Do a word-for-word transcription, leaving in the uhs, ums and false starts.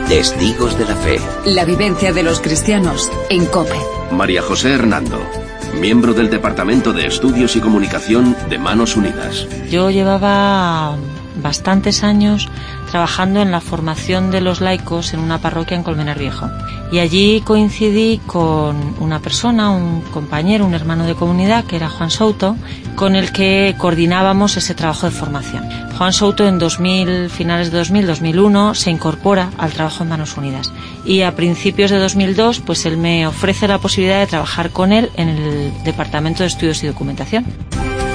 Testigos de la Fe. La vivencia de los cristianos en COPE. María José Hernando, miembro del Departamento de Estudios y Comunicación de Manos Unidas. Yo llevaba bastantes años trabajando en la formación de los laicos en una parroquia en Colmenar Viejo. Y allí coincidí con una persona, un compañero, un hermano de comunidad, que era Juan Souto, con el que coordinábamos ese trabajo de formación. Juan Souto en dos mil, finales de dos mil, dos mil uno, se incorpora al trabajo en Manos Unidas. Y a principios de dos mil dos, pues él me ofrece la posibilidad de trabajar con él en el Departamento de Estudios y Documentación.